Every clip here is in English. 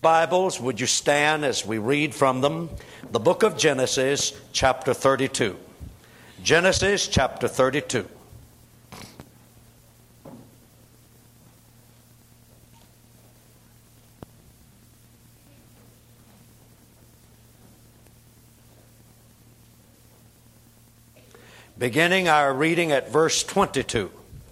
Bibles, would you stand as we read from them? The book of Genesis, chapter 32. Genesis, chapter 32. Beginning our reading at verse 22.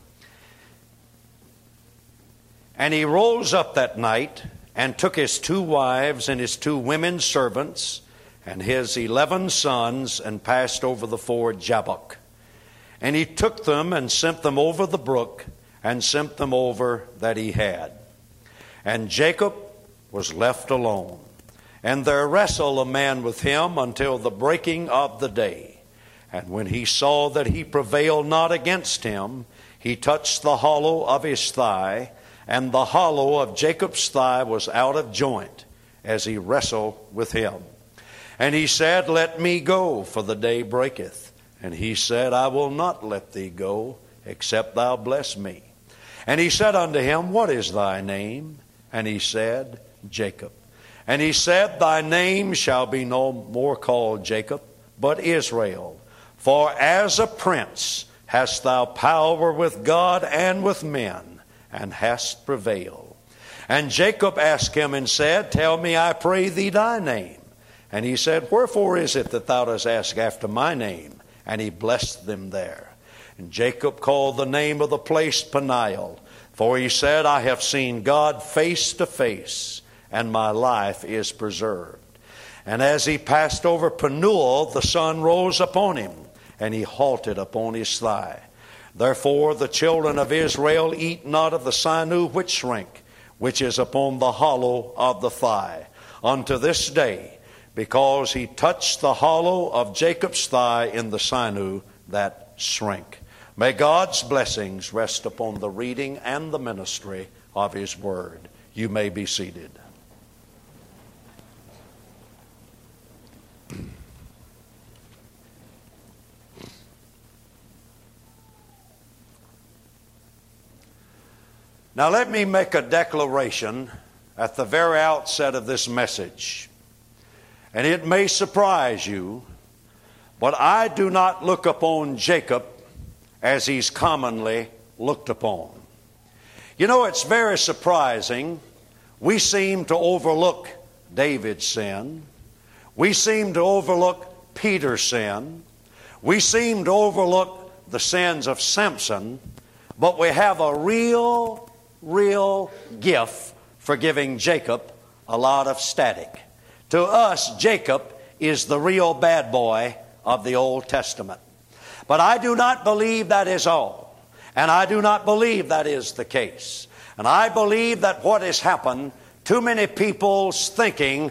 And he rose up that night and took his 2 wives and his 2 women servants and his 11 sons and passed over the ford Jabbok. And he took them and sent them over the brook and sent them over that he had. And Jacob was left alone. And there wrestled a man with him until the breaking of the day. And when he saw that he prevailed not against him, he touched the hollow of his thigh, and the hollow of Jacob's thigh was out of joint as he wrestled with him. And he said, Let me go, for the day breaketh. And he said, I will not let thee go, except thou bless me. And he said unto him, What is thy name? And he said, Jacob. And he said, Thy name shall be no more called Jacob, but Israel. For as a prince hast thou power with God and with men, and hast prevailed. And Jacob asked him and said, Tell me, I pray thee, thy name. And he said, Wherefore is it that thou dost ask after my name? And he blessed them there. And Jacob called the name of the place Peniel, for he said, I have seen God face to face, and my life is preserved. And as he passed over Penuel, the sun rose upon him, and he halted upon his thigh. Therefore the children of Israel eat not of the sinew which shrink, which is upon the hollow of the thigh, unto this day, because he touched the hollow of Jacob's thigh in the sinew that shrink. May God's blessings rest upon the reading and the ministry of his word. You may be seated. Now let me make a declaration at the very outset of this message. And it may surprise you, but I do not look upon Jacob as he's commonly looked upon. You know, it's very surprising. We seem to overlook David's sin. We seem to overlook Peter's sin. We seem to overlook the sins of Samson. But we have a real gift for giving Jacob a lot of static. To us, Jacob is the real bad boy of the Old Testament. But I do not believe that is all. And I do not believe that is the case. And I believe that what has happened, too many people's thinking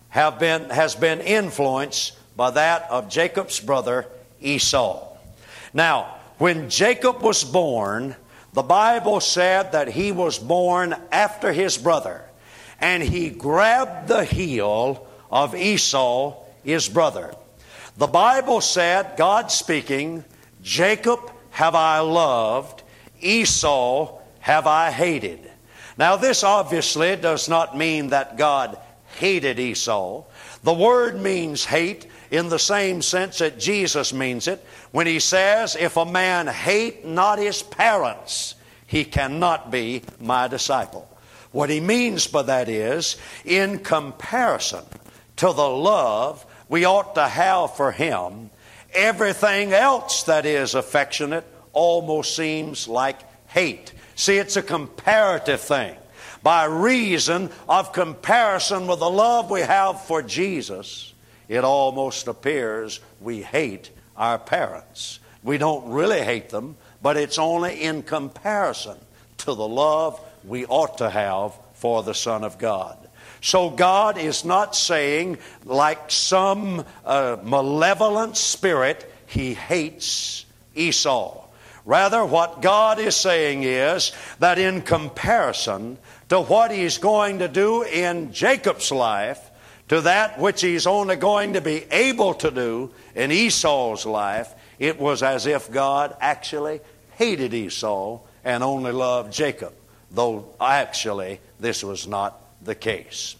has been influenced by that of Jacob's brother Esau. Now, when Jacob was born, the Bible said that he was born after his brother, and he grabbed the heel of Esau, his brother. The Bible said, God speaking, Jacob have I loved, Esau have I hated. Now this obviously does not mean that God hated Esau. The word means hate in the same sense that Jesus means it when he says, if a man hate not his parents, he cannot be my disciple. What he means by that is, in comparison to the love we ought to have for him, everything else that is affectionate almost seems like hate. See, it's a comparative thing. By reason of comparison with the love we have for Jesus, it almost appears we hate our parents. We don't really hate them, but it's only in comparison to the love we ought to have for the Son of God. So God is not saying, like some malevolent spirit, he hates Esau. Rather, what God is saying is that in comparison to what he's going to do in Jacob's life, to that which he's only going to be able to do in Esau's life, it was as if God actually hated Esau and only loved Jacob, though actually this was not the case.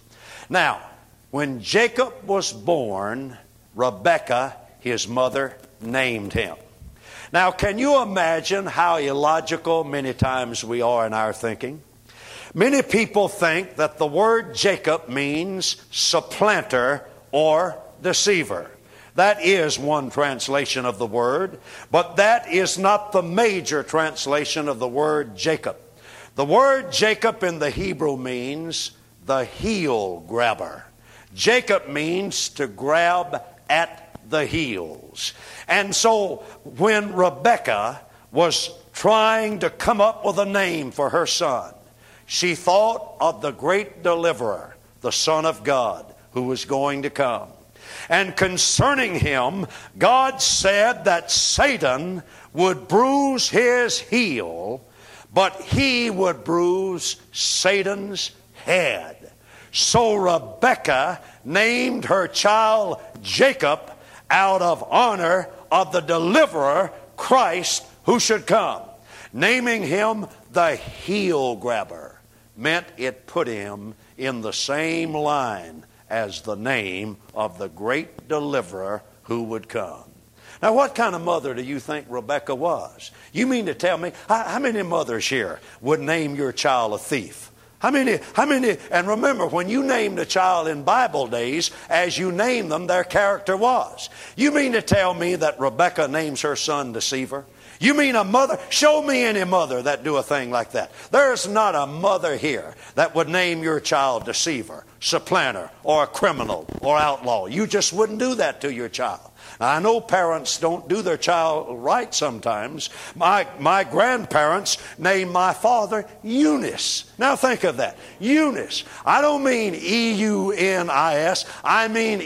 Now, when Jacob was born, Rebekah, his mother, named him. Now, can you imagine how illogical many times we are in our thinking? Many people think that the word Jacob means supplanter or deceiver. That is one translation of the word, but that is not the major translation of the word Jacob. The word Jacob in the Hebrew means the heel grabber. Jacob means to grab at the heels. And so when Rebekah was trying to come up with a name for her son, she thought of the great deliverer, the Son of God, who was going to come. And concerning him, God said that Satan would bruise his heel, but he would bruise Satan's head. So Rebekah named her child Jacob out of honor of the deliverer, Christ, who should come. Naming him the heel grabber meant it put him in the same line as the name of the great deliverer who would come. Now, what kind of mother do you think Rebekah was? You mean to tell me, how many mothers here would name your child a thief? How many, and remember, when you named a child in Bible days, as you named them, their character was. You mean to tell me that Rebekah names her son deceiver? You mean a mother? Show me any mother that do a thing like that. There's not a mother here that would name your child deceiver, supplanter, or a criminal, or outlaw. You just wouldn't do that to your child. Now, I know parents don't do their child right sometimes. My grandparents named my father Eunice. Now think of that. Eunice. I don't mean E-U-N-I-S. I mean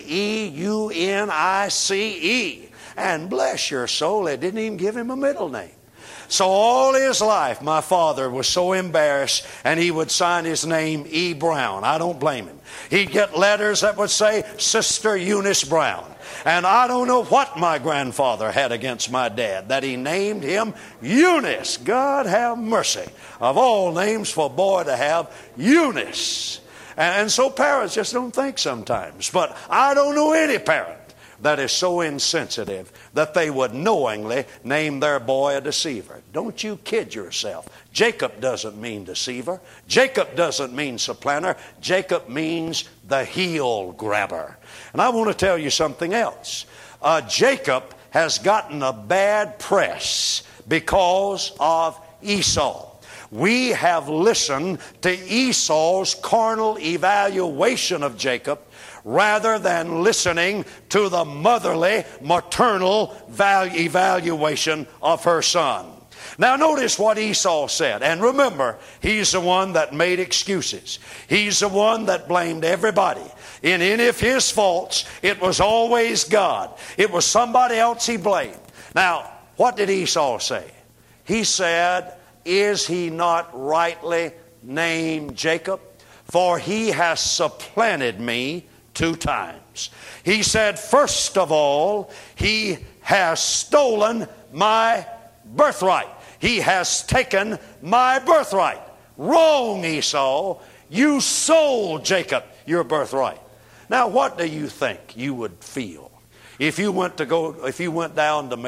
E-U-N-I-C-E. And bless your soul, they didn't even give him a middle name. So all his life, my father was so embarrassed, and he would sign his name E. Brown. I don't blame him. He'd get letters that would say, Sister Eunice Brown. And I don't know what my grandfather had against my dad, that he named him Eunice. God have mercy. Of all names for a boy to have, Eunice. And so parents just don't think sometimes. But I don't know any parent that is so insensitive that they would knowingly name their boy a deceiver. Don't you kid yourself. Jacob doesn't mean deceiver. Jacob doesn't mean supplanter. Jacob means the heel grabber. And I want to tell you something else. Jacob has gotten a bad press because of Esau. We have listened to Esau's carnal evaluation of Jacob rather than listening to the motherly, maternal evaluation of her son. Now notice what Esau said. And remember, he's the one that made excuses. He's the one that blamed everybody. In any of his faults, it was always God. It was somebody else he blamed. Now, what did Esau say? He said, is he not rightly named Jacob? For he has supplanted me 2 times. He said, first of all, he has stolen my birthright. He has taken my birthright. Wrong, Esau. You sold Jacob your birthright. Now, what do you think you would feel if you went down to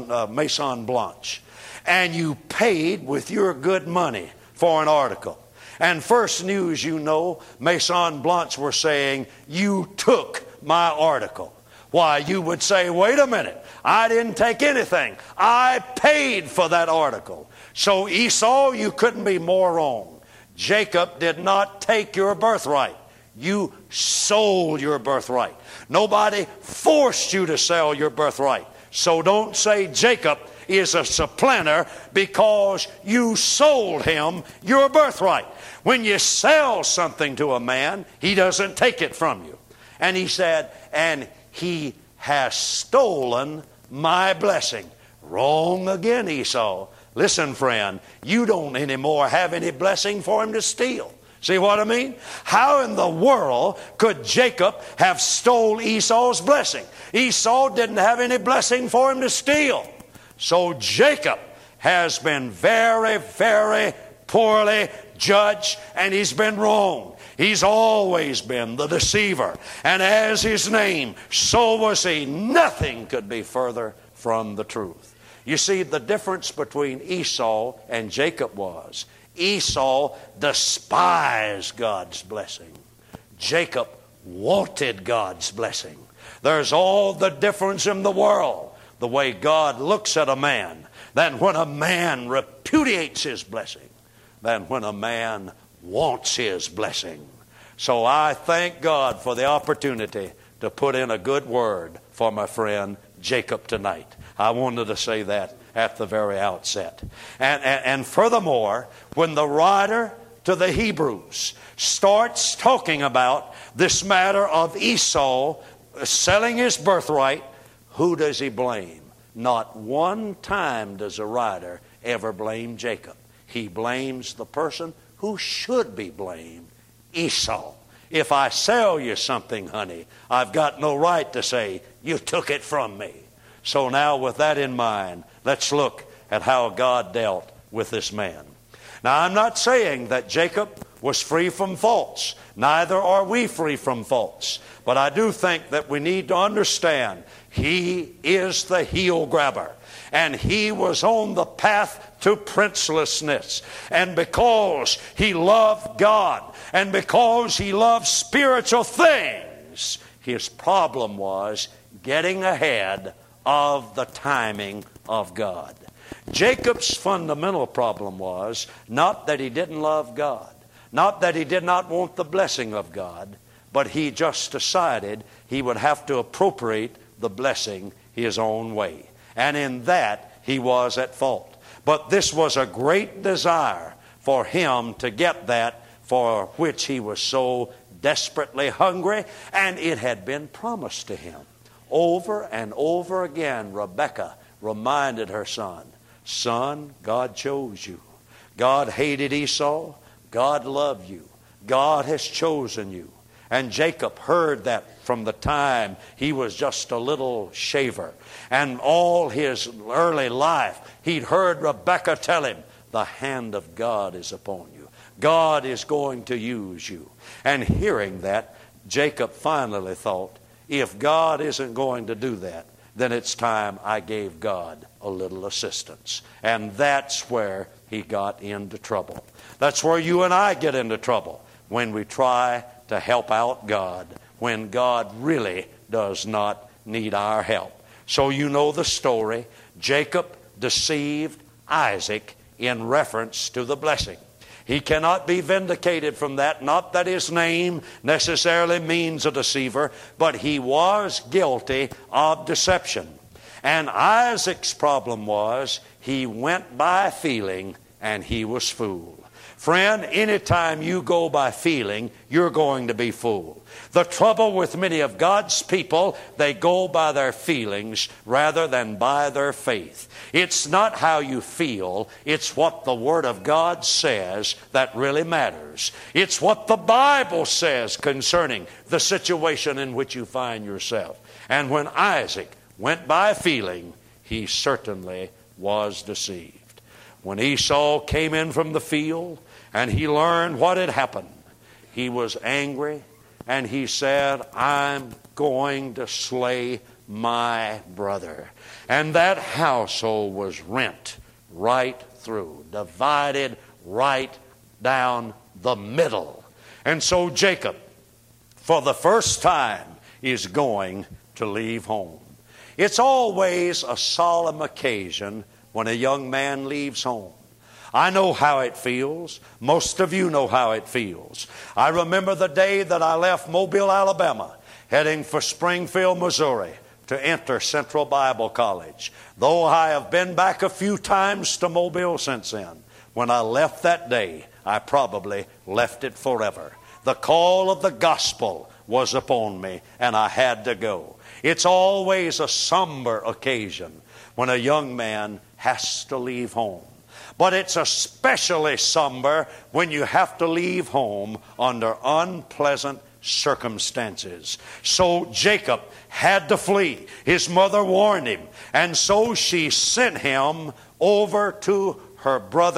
Maison Blanche and you paid with your good money for an article? And first news you know, Maison Blanche were saying, you took my article. Why, you would say, wait a minute, I didn't take anything. I paid for that article. So Esau, you couldn't be more wrong. Jacob did not take your birthright. You sold your birthright. Nobody forced you to sell your birthright. So don't say Jacob is a supplanter because you sold him your birthright. When you sell something to a man, he doesn't take it from you. And he said, and he has stolen my blessing. Wrong again, Esau. Listen, friend, you don't anymore have any blessing for him to steal. See what I mean? How in the world could Jacob have stole Esau's blessing? Esau didn't have any blessing for him to steal. So Jacob has been very, very poorly judge, and he's been wrong. He's always been the deceiver. And as his name, so was he. Nothing could be further from the truth. You see, the difference between Esau and Jacob was Esau despised God's blessing. Jacob wanted God's blessing. There's all the difference in the world, the way God looks at a man, than when a man repudiates his blessing, than when a man wants his blessing. So I thank God for the opportunity to put in a good word for my friend Jacob tonight. I wanted to say that at the very outset. And furthermore, when the writer to the Hebrews starts talking about this matter of Esau selling his birthright, who does he blame? Not one time does a writer ever blame Jacob. He blames the person who should be blamed, Esau. If I sell you something, honey, I've got no right to say, you took it from me. So now with that in mind, let's look at how God dealt with this man. Now I'm not saying that Jacob was free from faults. Neither are we free from faults. But I do think that we need to understand he is the heel grabber. And he was on the path to princelessness. And because he loved God, and because he loved spiritual things, his problem was getting ahead of the timing of God. Jacob's fundamental problem was not that he didn't love God, not that he did not want the blessing of God, but he just decided he would have to appropriate the blessing his own way. And in that, he was at fault. But this was a great desire for him to get that for which he was so desperately hungry, and it had been promised to him. Over and over again, Rebekah reminded her son, son, God chose you. God hated Esau. God loved you. God has chosen you. And Jacob heard that from the time he was just a little shaver. And all his early life, he'd heard Rebekah tell him, the hand of God is upon you. God is going to use you. And hearing that, Jacob finally thought, if God isn't going to do that, then it's time I gave God a little assistance. And that's where he got into trouble. That's where you and I get into trouble, when we try to help out God, when God really does not need our help. So you know the story. Jacob deceived Isaac in reference to the blessing. He cannot be vindicated from that. Not that his name necessarily means a deceiver, but he was guilty of deception. And Isaac's problem was he went by feeling and he was fooled. Friend, anytime you go by feeling, you're going to be fooled. The trouble with many of God's people, they go by their feelings rather than by their faith. It's not how you feel, it's what the Word of God says that really matters. It's what the Bible says concerning the situation in which you find yourself. And when Isaac went by feeling, he certainly was deceived. When Esau came in from the field and he learned what had happened, he was angry and he said, I'm going to slay my brother. And that household was rent right through, divided right down the middle. And so Jacob, for the first time, is going to leave home. It's always a solemn occasion when a young man leaves home. I know how it feels. Most of you know how it feels. I remember the day that I left Mobile, Alabama, heading for Springfield, Missouri, to enter Central Bible College. Though I have been back a few times to Mobile since then, when I left that day, I probably left it forever. The call of the gospel was upon me, and I had to go. It's always a somber occasion when a young man has to leave home. But it's especially somber when you have to leave home under unpleasant circumstances. So Jacob had to flee. His mother warned him, and so she sent him over to her brother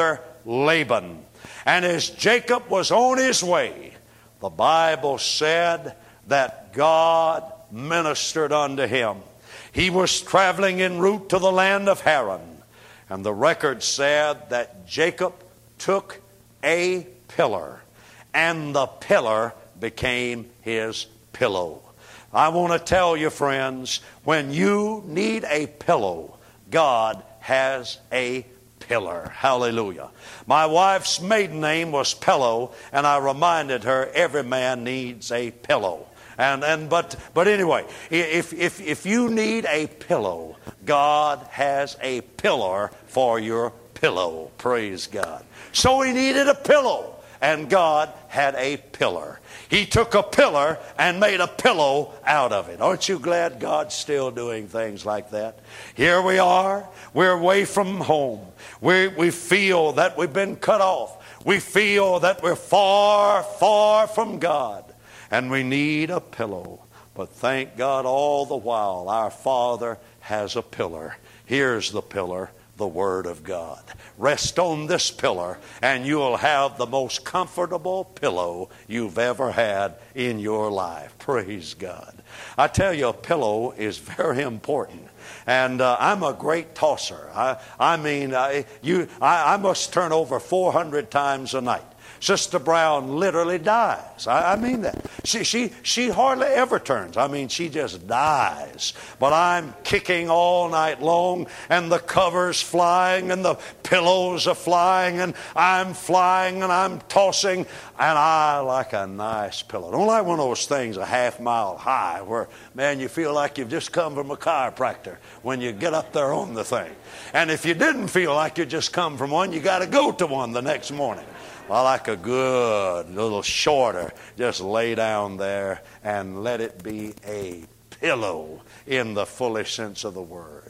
Laban. And as Jacob was on his way, the Bible said that God ministered unto him. He was traveling en route to the land of Haran. And the record said that Jacob took a pillar, and the pillar became his pillow. I want to tell you, friends, when you need a pillow, God has a pillar. Hallelujah. My wife's maiden name was Pillow, and I reminded her every man needs a pillow. But anyway, if you need a pillow, God has a pillar for your pillow. Praise God. So he needed a pillow, and God had a pillar. He took a pillar and made a pillow out of it. Aren't you glad God's still doing things like that? Here we are. We're away from home. We feel that we've been cut off. We feel that we're far, far from God. And we need a pillow. But thank God all the while our Father has a pillar. Here's the pillar, the Word of God. Rest on this pillar and you'll have the most comfortable pillow you've ever had in your life. Praise God. I tell you, a pillow is very important. And I'm a great tosser. I must turn over 400 times a night. Sister Brown literally dies. I mean that. She hardly ever turns. I mean, she just dies. But I'm kicking all night long, and the cover's flying, and the pillows are flying, and I'm flying, and I'm tossing, and I like a nice pillow. Don't like one of those things a half mile high where, man, you feel like you've just come from a chiropractor when you get up there on the thing. And if you didn't feel like you just come from one, you got to go to one the next morning. I like a good, little shorter, just lay down there and let it be a pillow in the fullest sense of the word.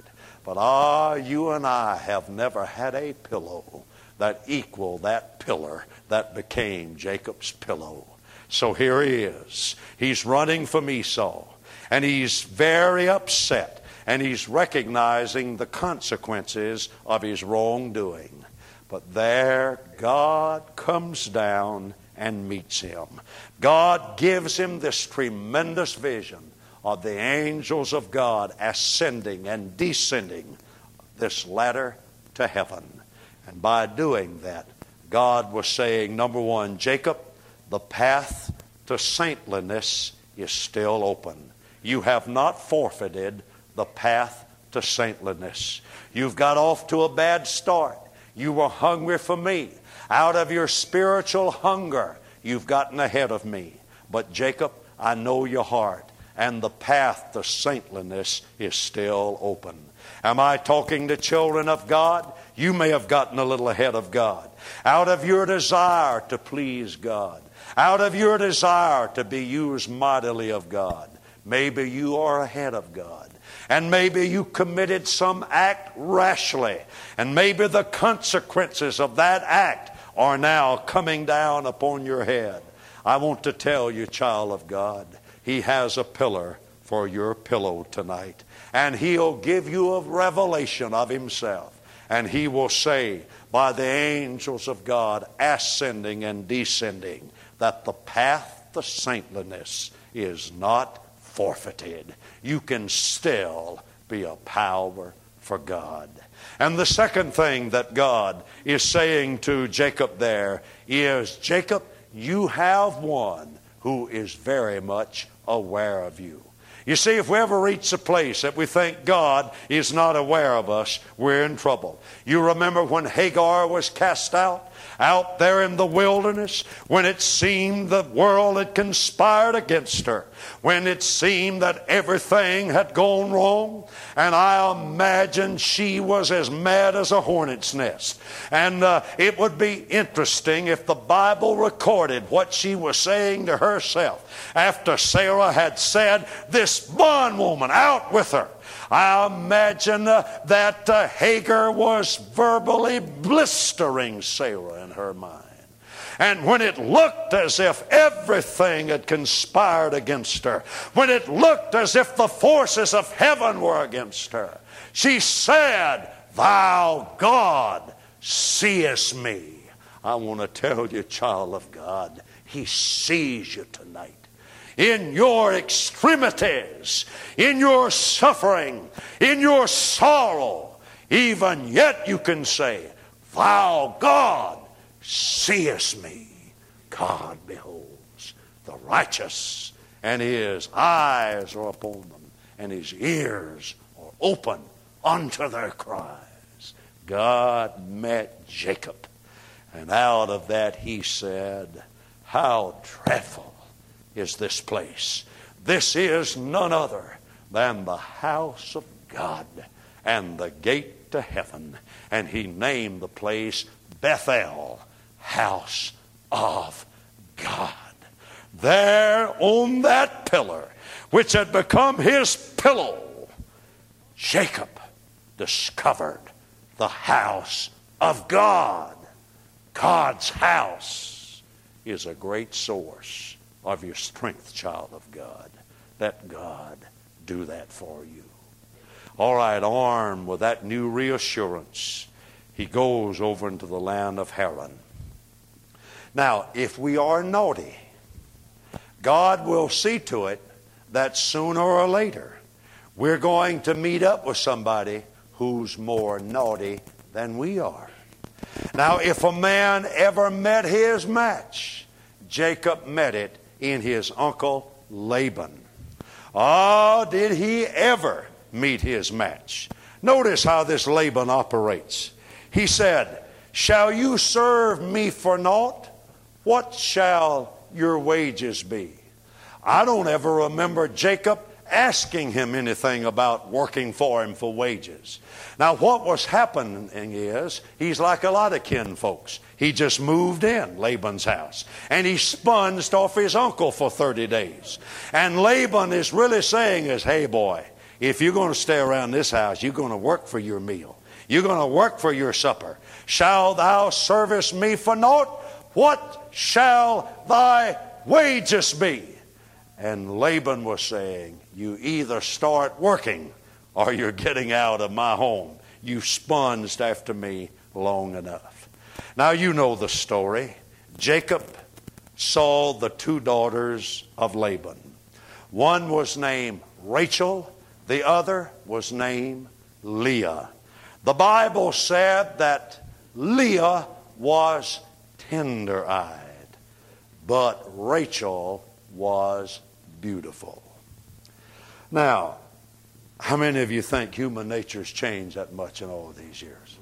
But you and I have never had a pillow that equaled that pillar that became Jacob's pillow. So here he is. He's running from Esau, and he's very upset, and he's recognizing the consequences of his wrongdoing. But there, God comes down and meets him. God gives him this tremendous vision of the angels of God ascending and descending this ladder to heaven. And by doing that, God was saying, number one, Jacob, the path to saintliness is still open. You have not forfeited the path to saintliness. You've got off to a bad start. You were hungry for me. Out of your spiritual hunger, you've gotten ahead of me. But Jacob, I know your heart, and the path to saintliness is still open. Am I talking to children of God? You may have gotten a little ahead of God. Out of your desire to please God, out of your desire to be used mightily of God, maybe you are ahead of God. And maybe you committed some act rashly. And maybe the consequences of that act are now coming down upon your head. I want to tell you, child of God, he has a pillar for your pillow tonight. And he'll give you a revelation of himself. And he will say, by the angels of God ascending and descending, that the path to saintliness is not forfeited. You can still be a power for God. And the second thing that God is saying to Jacob there is, Jacob, you have one who is very much aware of you. You see, if we ever reach a place that we think God is not aware of us, we're in trouble. You remember when Hagar was cast out there in the wilderness, when it seemed the world had conspired against her, when it seemed that everything had gone wrong, and I imagine she was as mad as a hornet's nest. And it would be interesting if the Bible recorded what she was saying to herself after Sarah had said, this bondwoman, out with her. I imagine that Hagar was verbally blistering Sarah in her mind. And when it looked as if everything had conspired against her, when it looked as if the forces of heaven were against her, she said, thou God seest me. I want to tell you, child of God, He sees you tonight. In your extremities, in your suffering, in your sorrow, even yet you can say, Thou, God, seest me. God beholds the righteous, and His eyes are upon them, and His ears are open unto their cries. God met Jacob, and out of that He said, How dreadful is this place. This is none other than the house of God and the gate to heaven. And He named the place Bethel, house of God. There on that pillar, which had become his pillow, Jacob discovered the house of God. God's house is a great source of your strength, child of God. Let God do that for you. All right, armed with that new reassurance, he goes over into the land of Haran. Now, if we are naughty, God will see to it that sooner or later we're going to meet up with somebody who's more naughty than we are. Now, if a man ever met his match, Jacob met it in his uncle Laban. Oh, did he ever meet his match? Notice how this Laban operates. He said, Shall you serve me for naught? What shall your wages be? I don't ever remember Jacob asking him anything about working for him for wages. Now, what was happening is, he's like a lot of kin folks. He just moved in Laban's house, and he sponged off his uncle for 30 days. And Laban is really saying is, hey boy, if you're going to stay around this house, you're going to work for your meal. You're going to work for your supper. Shall thou service me for naught? What shall thy wages be? And Laban was saying, you either start working or you're getting out of my home. You sponged after me long enough. Now you know the story. Jacob saw the two daughters of Laban. One was named Rachel. The other was named Leah. The Bible said that Leah was tender-eyed, but Rachel was beautiful. Now, how many of you think human nature's changed that much in all these years?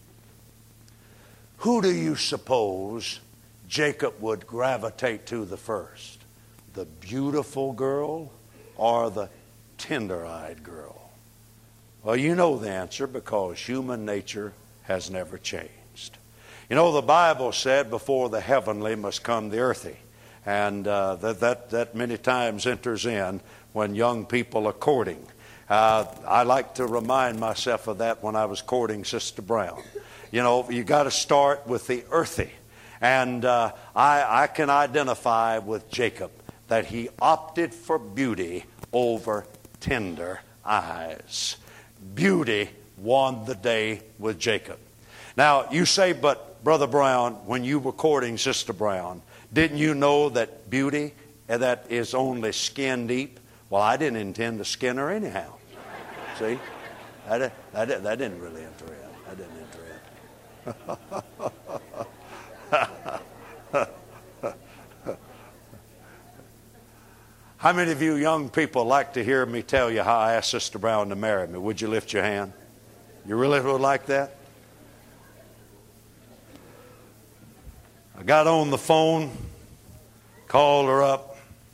Who do you suppose Jacob would gravitate to the first? The beautiful girl or the tender-eyed girl? Well, you know the answer, because human nature has never changed. You know, the Bible said before the heavenly must come the earthly. And that many times enters in when young people are courting. I like to remind myself of that when I was courting Sister Brown. You know, you got to start with the earthy. And I can identify with Jacob that he opted for beauty over tender eyes. Beauty won the day with Jacob. Now, you say, but Brother Brown, when you were courting Sister Brown, didn't you know that beauty, that is only skin deep? Well, I didn't intend to skin her anyhow. See? That didn't really enter in. That didn't enter in. How many of you young people like to hear me tell you how I asked Sister Brown to marry me? Would you lift your hand? You really would like that? I got on the phone, called her up.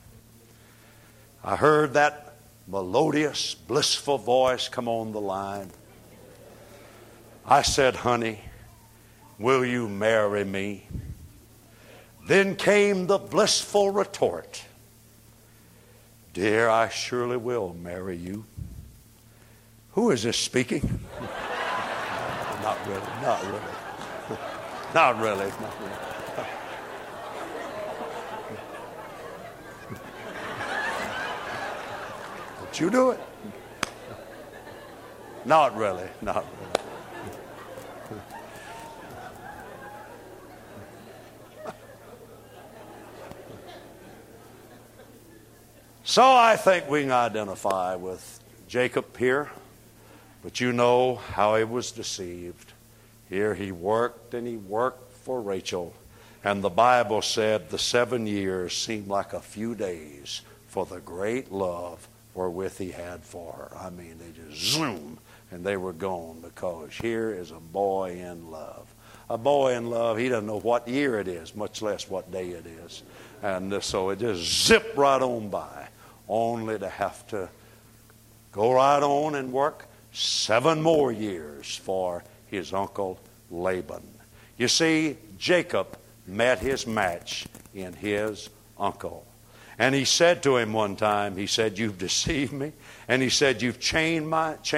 I heard that melodious, blissful voice come on the line. I said, honey, will you marry me? Then came the blissful retort. Dear, I surely will marry you. Who is this speaking? Not really, not really. Not really, not really. But you do it. Not really, not really. So I think we can identify with Jacob here, but you know how he was deceived. Here he worked and he worked for Rachel, and the Bible said the 7 years seemed like a few days for the great love wherewith he had for her. I mean, they just zoom, and they were gone, because here is a boy in love. A boy in love, he doesn't know what year it is, much less what day it is. And so it just zipped right on by, only to have to go right on and work 7 more years for his uncle Laban. You see, Jacob met his match in his uncle. And he said to him one time, he said, "You've deceived me." And he said, "You've changed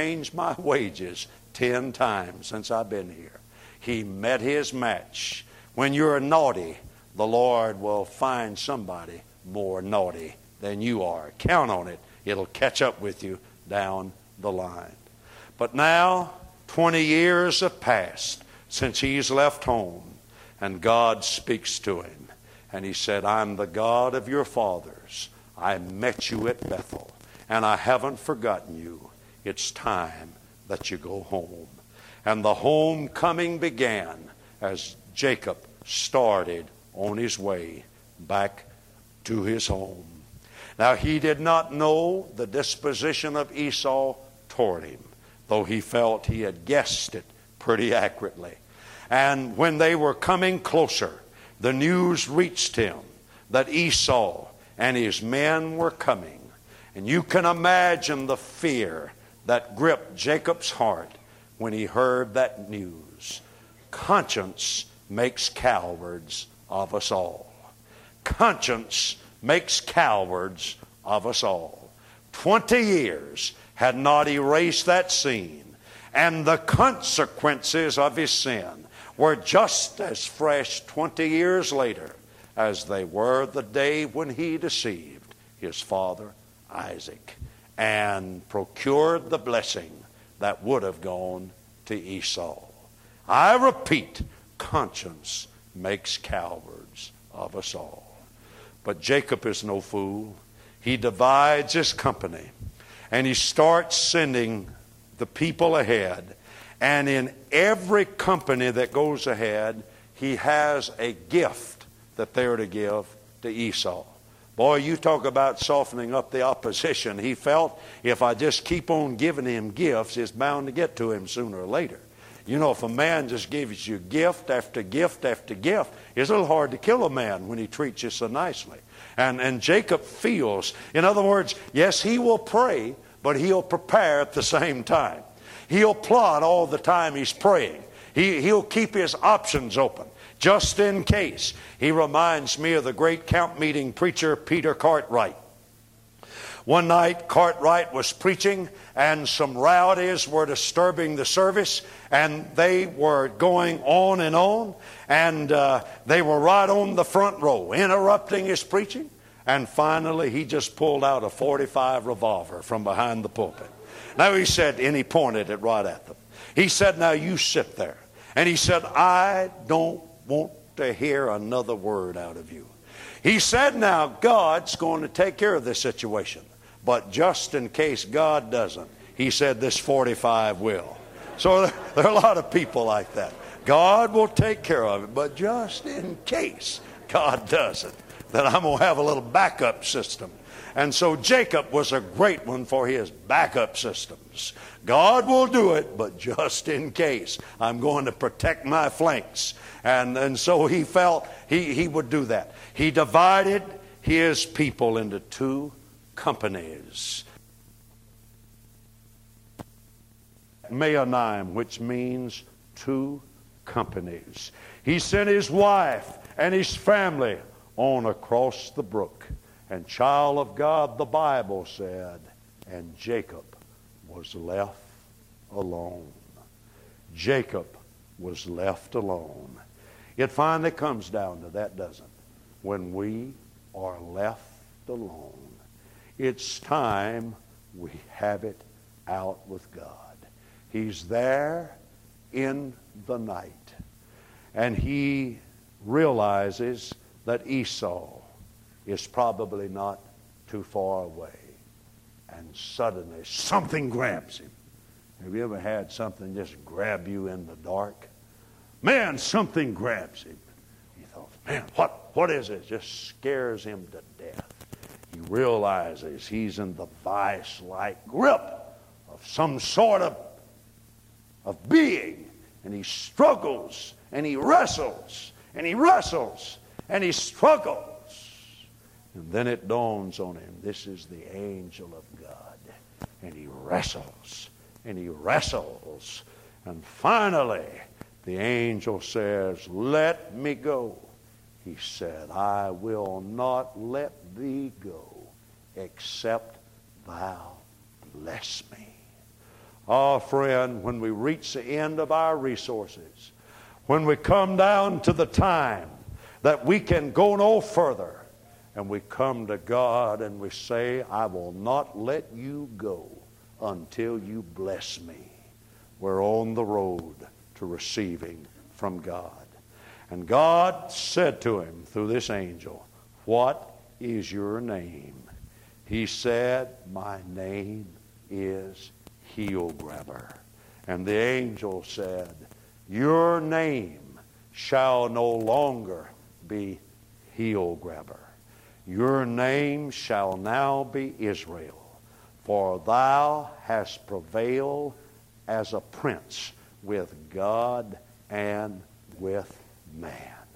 my wages 10 times since I've been here." He met his match. When you're naughty, the Lord will find somebody more naughty than you are. Count on it. It'll catch up with you down the line. But now, 20 years have passed since he's left home, and God speaks to him. And he said, "I'm the God of your fathers. I met you at Bethel, and I haven't forgotten you. It's time that you go home." And the homecoming began as Jacob started on his way back to his home. Now, he did not know the disposition of Esau toward him, though he felt he had guessed it pretty accurately. And when they were coming closer, the news reached him that Esau and his men were coming. And you can imagine the fear that gripped Jacob's heart when he heard that news. Conscience makes cowards of us all. Conscience makes cowards of us all. 20 years had not erased that scene, and the consequences of his sin were just as fresh 20 years later as they were the day when he deceived his father Isaac and procured the blessing that would have gone to Esau. I repeat, conscience makes cowards of us all. But Jacob is no fool. He divides his company, and he starts sending the people ahead. And in every company that goes ahead, he has a gift that they're to give to Esau. Boy, you talk about softening up the opposition. He felt, if I just keep on giving him gifts, it's bound to get to him sooner or later. You know, if a man just gives you gift after gift after gift, it's a little hard to kill a man when he treats you so nicely. And Jacob feels, in other words, yes, he will pray, but he'll prepare at the same time. He'll plot all the time he's praying. He'll keep his options open, just in case. He reminds me of the great camp meeting preacher Peter Cartwright. One night, Cartwright was preaching, and some rowdies were disturbing the service, and they were going on, and they were right on the front row, interrupting his preaching. And finally, he just pulled out a .45 revolver from behind the pulpit. Now he said, and he pointed it right at them. He said, "Now you sit there." And he said, "I don't want to hear another word out of you." He said, "Now God's going to take care of this situation. But just in case God doesn't," he said, "this .45 will." So there are a lot of people like that. God will take care of it, but just in case God doesn't, then I'm going to have a little backup system. And so Jacob was a great one for his backup systems. God will do it, but just in case, I'm going to protect my flanks. And so he felt he would do that. He divided his people into 2 companies. Mahanaim, which means 2 companies. He sent his wife and his family on across the brook. And child of God, the Bible said, and Jacob was left alone. Jacob was left alone. It finally comes down to that, doesn't it? When we are left alone, it's time we have it out with God. He's there in the night, and he realizes that Esau is probably not too far away. And suddenly something grabs him. Have you ever had something just grab you in the dark? Man, something grabs him. He thought, man, what is it? It just scares him to death. He realizes he's in the vice-like grip of some sort of being. And he struggles, and he wrestles, and he wrestles, and he struggles. And then it dawns on him, this is the angel of God. And he wrestles, and he wrestles. And finally, the angel says, let me go. He said, I will not let thee go, except thou bless me. Oh, friend, when we reach the end of our resources, when we come down to the time that we can go no further, and we come to God and we say, I will not let you go until you bless me. We're on the road to receiving from God. And God said to him through this angel, what is your name? He said, my name is Heel Grabber. And the angel said, your name shall no longer be Heel Grabber. Your name shall now be Israel, for thou hast prevailed as a prince with God and with man.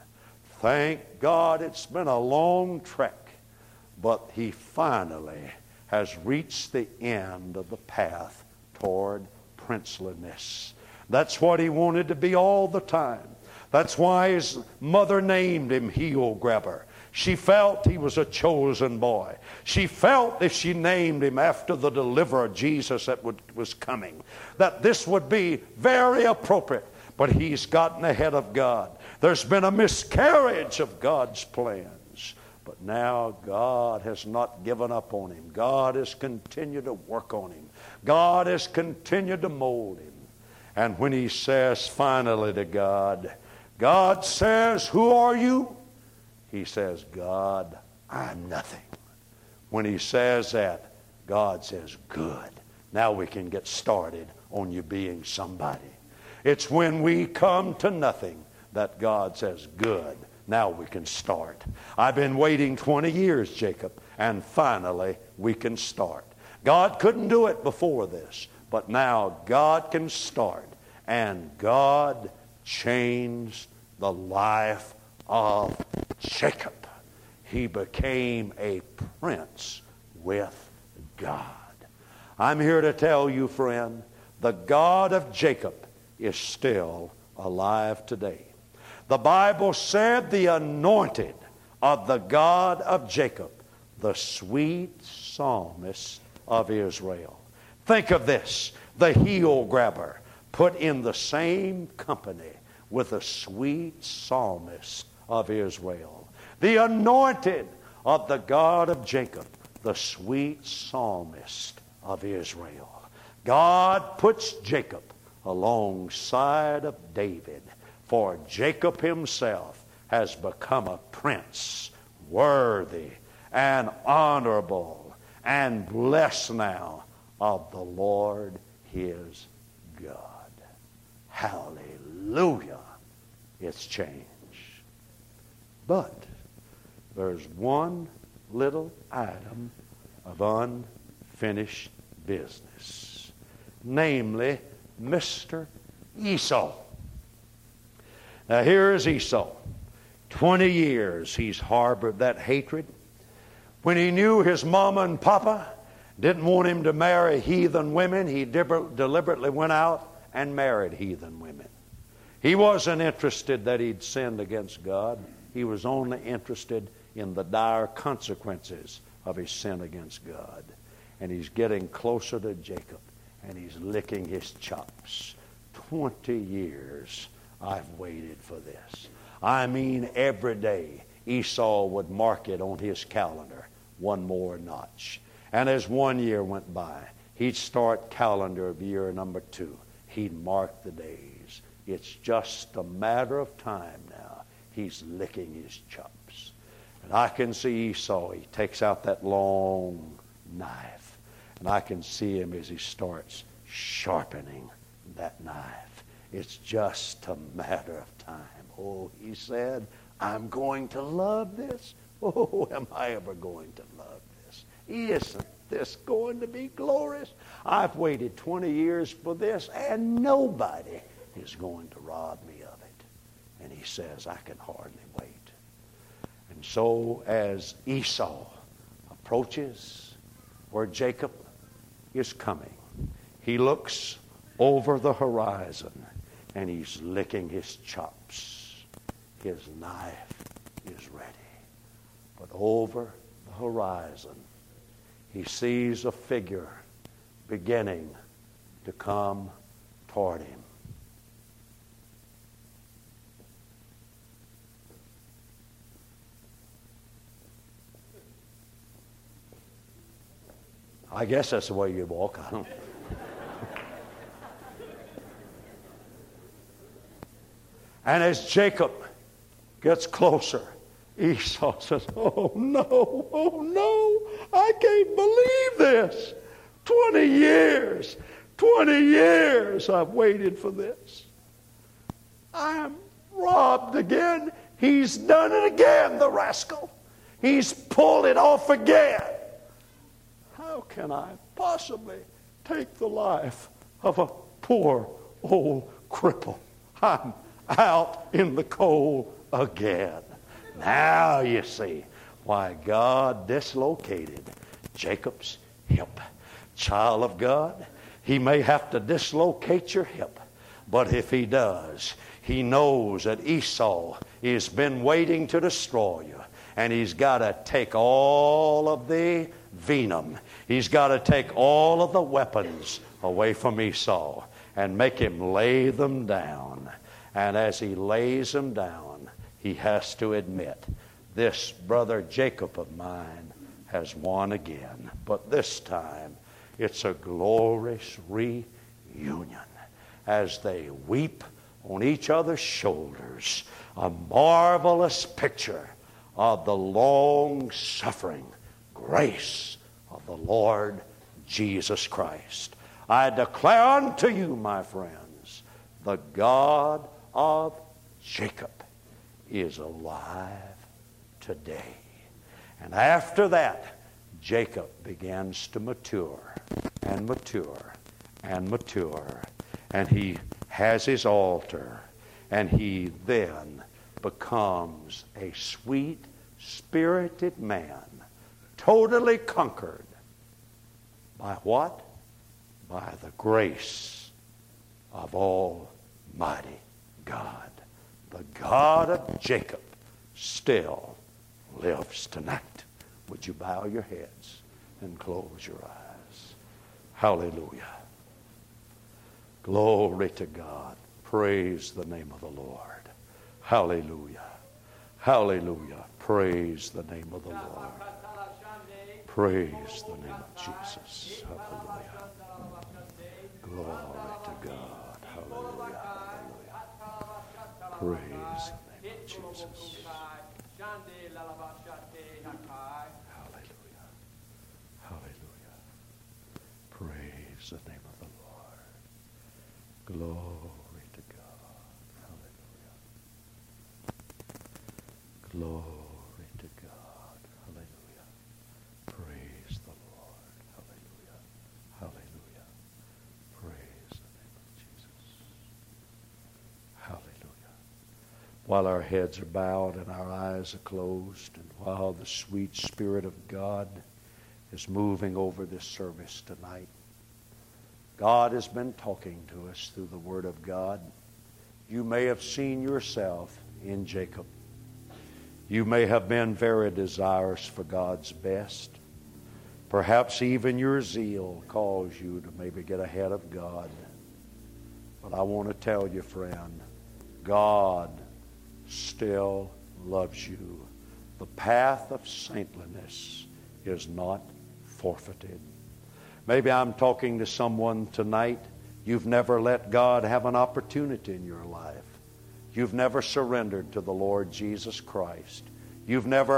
Thank God it's been a long trek, but he finally has reached the end of the path toward princeliness. That's what he wanted to be all the time. That's why his mother named him Heel Grabber. She felt he was a chosen boy. She felt if she named him after the deliverer, Jesus, that was coming, that this would be very appropriate. But he's gotten ahead of God. There's been a miscarriage of God's plans. But now God has not given up on him. God has continued to work on him. God has continued to mold him. And when he says finally to God, God says, who are you? He says, God, I'm nothing. When he says that, God says, good. Now we can get started on you being somebody. It's when we come to nothing that God says, good. Now we can start. I've been waiting 20 years, Jacob, and finally we can start. God couldn't do it before this, but now God can start. And God changed the life of Jacob. He became a prince with God. I'm here to tell you, friend, the God of Jacob is still alive today. The Bible said the anointed of the God of Jacob, the sweet psalmist of Israel. Think of this, the heel grabber put in the same company with the sweet psalmist of Israel. The anointed of the God of Jacob, the sweet psalmist of Israel. God puts Jacob alongside of David, for Jacob himself has become a prince, worthy and honorable and blessed now of the Lord his God. Hallelujah. It's changed. But there's one little item of unfinished business, namely Mr. Esau. Now here is Esau. 20 years he's harbored that hatred. When he knew his mama and papa didn't want him to marry heathen women, he deliberately went out and married heathen women. He wasn't interested that he'd sinned against God. He was only interested in the dire consequences of his sin against God. And he's getting closer to Jacob, and he's licking his chops. 20 years I've waited for this. I mean, every day Esau would mark it on his calendar, one more notch. And as 1 year went by, he'd start calendar of year number 2. He'd mark the days. It's just a matter of time now. He's licking his chops. And I can see Esau. He takes out that long knife. And I can see him as he starts sharpening that knife. It's just a matter of time. Oh, he said, I'm going to love this. Oh, am I ever going to love this? Isn't this going to be glorious? I've waited 20 years for this, and nobody is going to rob me of it. And he says, I can hardly wait. And so as Esau approaches where Jacob is coming, he looks over the horizon and he's licking his chops. His knife is ready. But over the horizon, he sees a figure beginning to come toward him. I guess that's the way you walk. I don't. And as Jacob gets closer, Esau says, oh no, I can't believe this. 20 years I've waited for this. I'm robbed again. He's done it again, the rascal. He's pulled it off again. How can I possibly take the life of a poor old cripple? I'm out in the cold again. Now you see why God dislocated Jacob's hip. Child of God, he may have to dislocate your hip, but if he does, he knows that Esau has been waiting to destroy you, and he's got to take all of the venom. He's got to take all of the weapons away from Esau and make him lay them down. And as he lays them down, he has to admit, this brother Jacob of mine has won again. But this time, it's a glorious reunion as they weep on each other's shoulders. A marvelous picture of the long-suffering grace of the Lord Jesus Christ. I declare unto you, my friends, the God of Jacob is alive today. And after that, Jacob begins to mature and mature and mature. And he has his altar. And he then becomes a sweet-spirited man, totally conquered by what? By the grace of Almighty God. The God of Jacob still lives tonight. Would you bow your heads and close your eyes? Hallelujah. Glory to God. Praise the name of the Lord. Hallelujah. Hallelujah. Praise the name of the Lord. Praise the name of Jesus. Hallelujah. Glory to God. Hallelujah. Hallelujah. Praise the name of Jesus. Hallelujah. Hallelujah. Praise the name of the Lord. Glory to God. Hallelujah. Glory to God. Hallelujah. Praise the Lord. Hallelujah. Hallelujah. Praise the name of Jesus. Hallelujah. While our heads are bowed and our eyes are closed, and while the sweet Spirit of God is moving over this service tonight, God has been talking to us through the Word of God. You may have seen yourself in Jacob. You may have been very desirous for God's best. Perhaps even your zeal calls you to maybe get ahead of God. But I want to tell you, friend, God still loves you. The path of saintliness is not forfeited. Maybe I'm talking to someone tonight. You've never let God have an opportunity in your life. You've never surrendered to the Lord Jesus Christ. You've never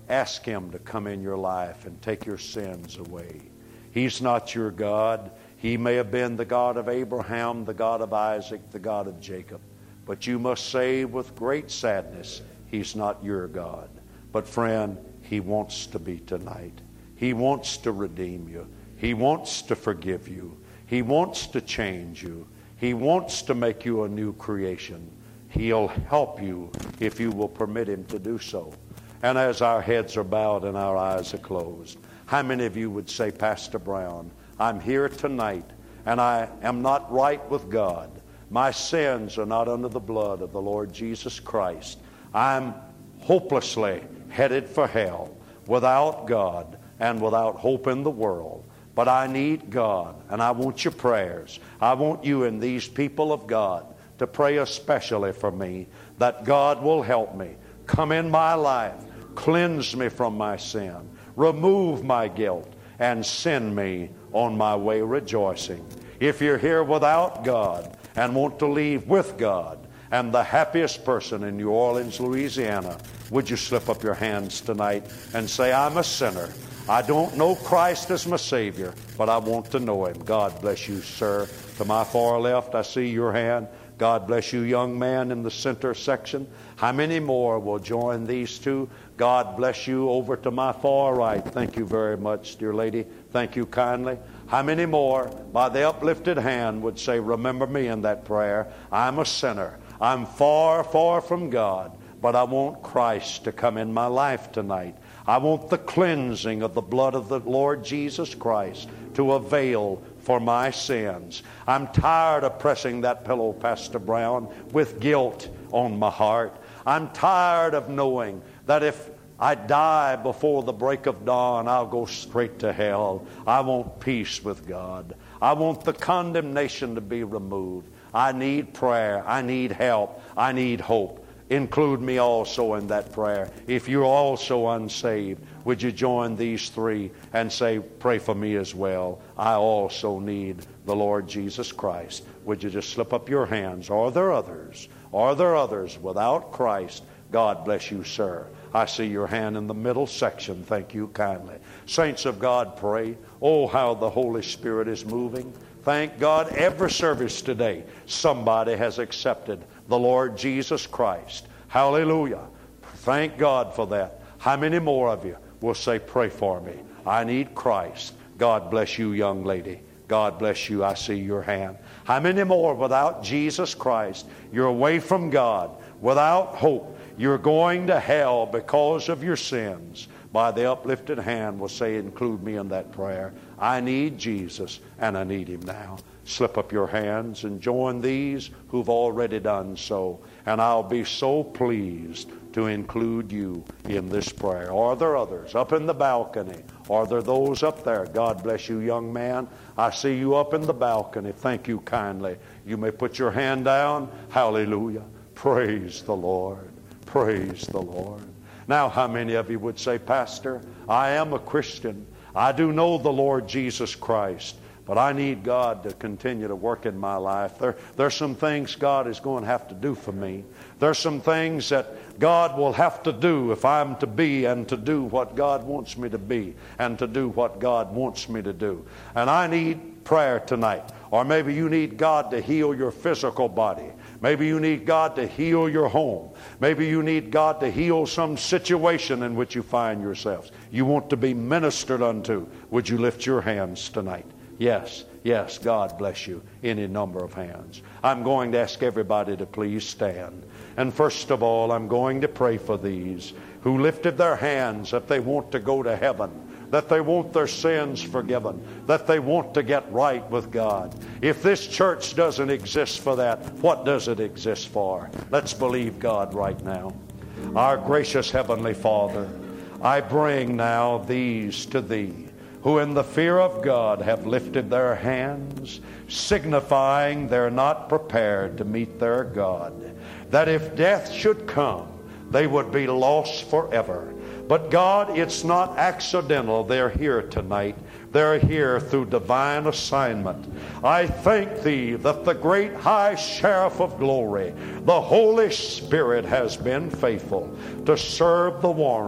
ask Him to come in your life and take your sins away. He's not your God. He may have been the God of Abraham, the God of Isaac, the God of Jacob. But you must say with great sadness, He's not your God. But friend, He wants to be tonight. He wants to redeem you. He wants to forgive you. He wants to change you. He wants to make you a new creation. He'll help you if you will permit Him to do so. And as our heads are bowed and our eyes are closed, how many of you would say, Pastor Brown, I'm here tonight and I am not right with God. My sins are not under the blood of the Lord Jesus Christ. I'm hopelessly headed for hell without God and without hope in the world. But I need God, and I want your prayers. I want you and these people of God to pray especially for me, that God will help me. Come in my life, cleanse me from my sin, remove my guilt, and send me on my way rejoicing. If you're here without God and want to leave with God, and the happiest person in New Orleans, Louisiana, would you slip up your hands tonight and say, I'm a sinner. I don't know Christ as my Savior, but I want to know Him. God bless you, sir. To my far left, I see your hand. God bless you, young man in the center section. How many more will join these two? God bless you over to my far right. Thank you very much, dear lady. Thank you kindly. How many more by the uplifted hand would say, remember me in that prayer? I'm a sinner. I'm far, far from God, but I want Christ to come in my life tonight. I want the cleansing of the blood of the Lord Jesus Christ to avail for my sins. I'm tired of pressing that pillow, Pastor Brown, with guilt on my heart. I'm tired of knowing that if I die before the break of dawn, I'll go straight to hell. I want peace with God. I want the condemnation to be removed. I need prayer. I need help. I need hope. Include me also in that prayer. If you're also unsaved, would you join these three and say, pray for me as well. I also need the Lord Jesus Christ. Would you just slip up your hands? Are there others? Are there others without Christ? God bless you, sir. I see your hand in the middle section. Thank you kindly. Saints of God, pray. Oh, how the Holy Spirit is moving. Thank God, every service today, somebody has accepted the Lord Jesus Christ. Hallelujah. Thank God for that. How many more of you will say, pray for me? I need Christ. God bless you, young lady. God bless you. I see your hand. How many more without Jesus Christ? You're away from God, without hope. You're going to hell because of your sins. By the uplifted hand will say, include me in that prayer. I need Jesus, and I need Him now. Slip up your hands and join these who've already done so. And I'll be so pleased to include you in this prayer. Are there others up in the balcony? Are there those up there? God bless you, young man. I see you up in the balcony. Thank you kindly. You may put your hand down. Hallelujah. Praise the Lord. Praise the Lord. Now, how many of you would say, Pastor, I am a Christian. I do know the Lord Jesus Christ, but I need God to continue to work in my life. There's some things God is going to have to do for me. There's some things that God will have to do if I'm to be and to do what God wants me to be and to do what God wants me to do. And I need prayer tonight. Or maybe you need God to heal your physical body. Maybe you need God to heal your home. Maybe you need God to heal some situation in which you find yourselves. You want to be ministered unto. Would you lift your hands tonight? Yes, yes, God bless you. Any number of hands. I'm going to ask everybody to please stand. And first of all, I'm going to pray for these who lifted their hands that they want to go to heaven, that they want their sins forgiven, that they want to get right with God. If this church doesn't exist for that, what does it exist for? Let's believe God right now. Our gracious Heavenly Father, I bring now these to Thee, who in the fear of God have lifted their hands, signifying they're not prepared to meet their God, that if death should come, they would be lost forever. But God, it's not accidental they're here tonight. They're here through divine assignment. I thank Thee that the great High Sheriff of Glory, the Holy Spirit, has been faithful to serve the warrant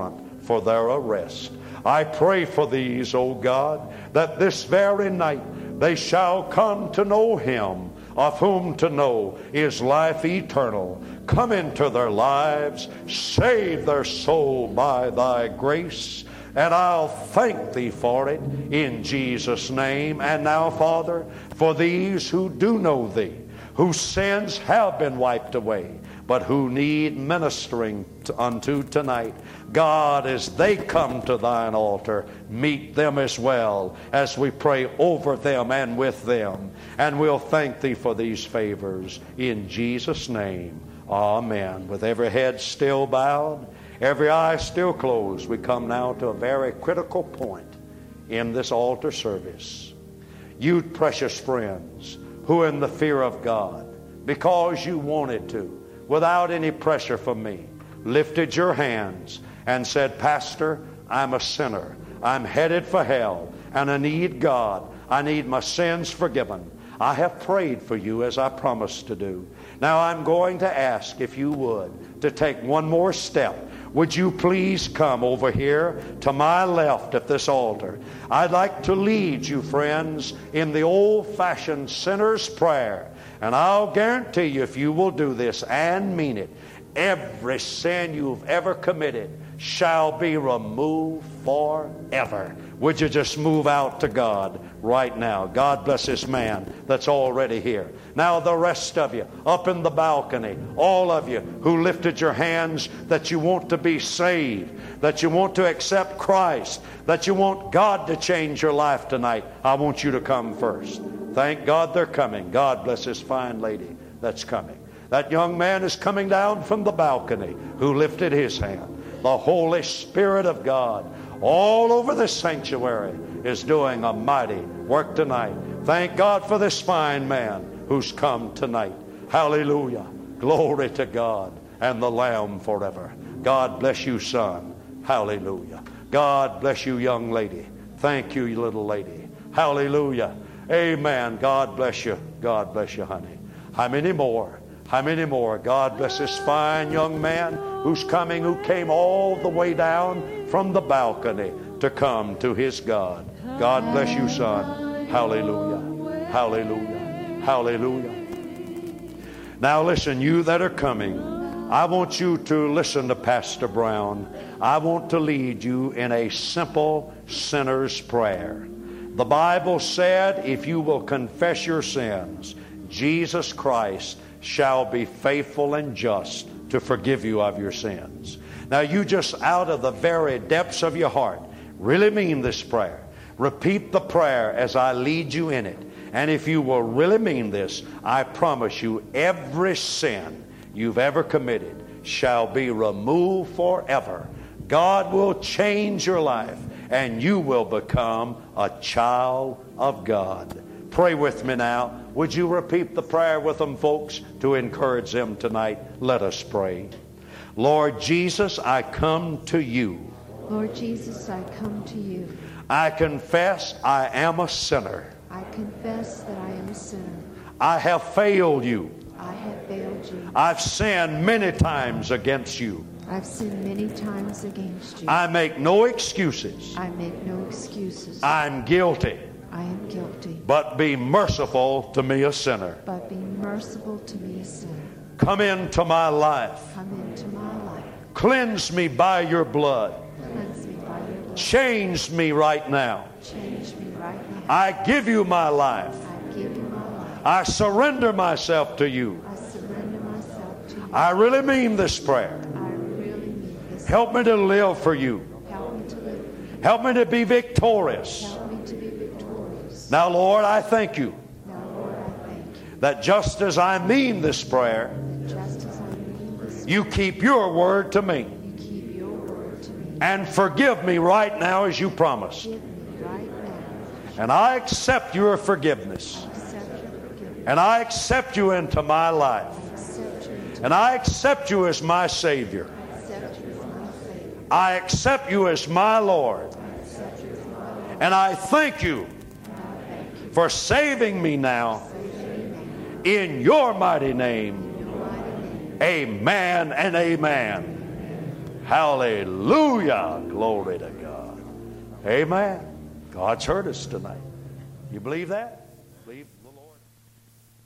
for their arrest. I pray for these, O God, that this very night they shall come to know Him, of whom to know is life eternal. Come into their lives, save their soul by Thy grace, and I'll thank Thee for it in Jesus' name. And now, Father, for these who do know Thee, whose sins have been wiped away, but who need ministering unto tonight, God, as they come to Thine altar, meet them as well as we pray over them and with them. And we'll thank Thee for these favors in Jesus' name. Amen. With every head still bowed, every eye still closed, we come now to a very critical point in this altar service. You precious friends who in the fear of God, because you wanted to, without any pressure from me, lifted your hands and said, Pastor, I'm a sinner. I'm headed for hell, and I need God. I need my sins forgiven. I have prayed for you as I promised to do. Now I'm going to ask, if you would, to take one more step. Would you please come over here to my left at this altar? I'd like to lead you, friends, in the old-fashioned sinner's prayer. And I'll guarantee you, if you will do this and mean it, every sin you've ever committed shall be removed forever. Would you just move out to God right now? God bless this man that's already here. Now the rest of you up in the balcony, all of you who lifted your hands that you want to be saved, that you want to accept Christ, that you want God to change your life tonight, I want you to come first. Thank God they're coming. God bless this fine lady that's coming. That young man is coming down from the balcony who lifted his hand. The Holy Spirit of God all over this sanctuary is doing a mighty work tonight. Thank God for this fine man who's come tonight. Hallelujah. Glory to God and the Lamb forever. God bless you, son. Hallelujah. God bless you, young lady. Thank you, little lady. Hallelujah. Amen. God bless you. God bless you, honey. How many more? How many more? God bless this fine young man who's coming, who came all the way down from the balcony to come to his God. God bless you, son. Hallelujah. Hallelujah. Hallelujah. Now listen, you that are coming, I want you to listen to Pastor Brown. I want to lead you in a simple sinner's prayer. The Bible said, if you will confess your sins, Jesus Christ shall be faithful and just to forgive you of your sins. Now you just out of the very depths of your heart really mean this prayer. Repeat the prayer as I lead you in it. And if you will really mean this, I promise you every sin you've ever committed shall be removed forever. God will change your life and you will become a child of God. Pray with me now. Would you repeat the prayer with them, folks, to encourage them tonight? Let us pray. Lord Jesus, I come to you. Lord Jesus, I come to you. I confess I am a sinner. I confess that I am a sinner. I have failed you. I have failed you. I've sinned many times against you. I've sinned many times against you. I make no excuses. I make no excuses. I'm guilty. I am guilty. But be merciful to me, a sinner. But be merciful to me, a sinner. Come into my life. Come into my life. Cleanse me by your blood. Cleanse me by your blood. Change me right now. Change me right now. I give you my life. I give you my life. I surrender myself to you. I surrender myself to you. I really mean this prayer. I really mean this. Help me to live for you. Help me to live. Help me to be victorious. Help me to be victorious. Now, Lord, I thank you Now, Lord, I thank you. that just as I mean this prayer, Just as I mean this, you keep your word to me. you keep your word to me. And forgive me right now as you promised. Give me right now. And I accept your forgiveness. Accept your forgiveness. And I accept you into my life. Accept you into And I accept you as my Savior. accept you as my Savior. I accept you as my Lord. Accept you as my Lord. And I thank you for saving me now in your mighty name. Amen and amen. Hallelujah. Glory to God. Amen. God's heard us tonight. You believe that? Believe?